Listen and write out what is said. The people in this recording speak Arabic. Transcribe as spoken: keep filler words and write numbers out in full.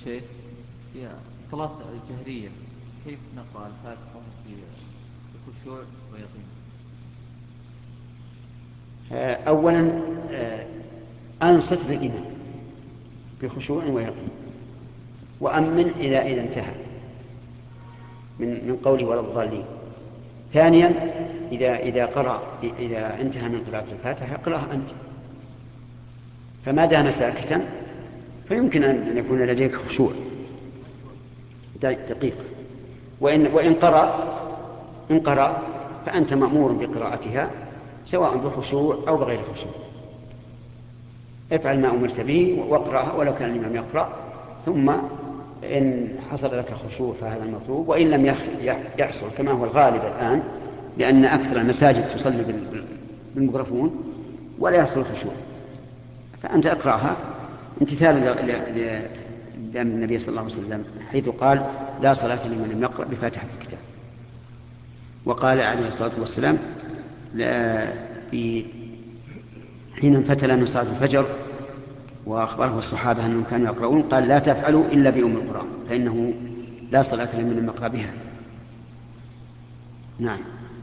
شيخ في الصلاة الجهرية كيف نقرأ الفاتحة في بخشوع ويقين؟ أولا آه، أنصت للإمام بخشوع ويقين، وأمن إلى إذا انتهى من من قوله ولا الضالين. ثانيا إذا إذا قرأ إذا انتهى من قراءة الفاتحة اقرأها أنت، فما دام ساكتا فيمكن أن يكون لديك خشوع دقيقة. وإن وإن قرأ إن قرأ فأنت مأمور بقراءتها سواء بخشوع أو بغير خشوع. افعل ما أمرت به واقرأها ولو كان الإمام يقرأ، ثم إن حصل لك خشوع فهذا المطلوب، وإن لم يحصل كما هو الغالب الآن لأن أكثر المساجد تصلي بالميكروفون ولا يحصل خشوع، فأنت اقرأها امتثالا لأمر النبي صلى الله عليه وسلم حيث قال لا صلاة لمن لم يقرأ بفاتحة الكتاب. وقال عليه الصلاة والسلام في حين انفتل من صلاة الفجر وأخبره الصحابة أنهم كانوا يقرؤون قال لا تفعلوا إلا بأم القرآن فإنه لا صلاة لمن لم يقرأ بها. نعم.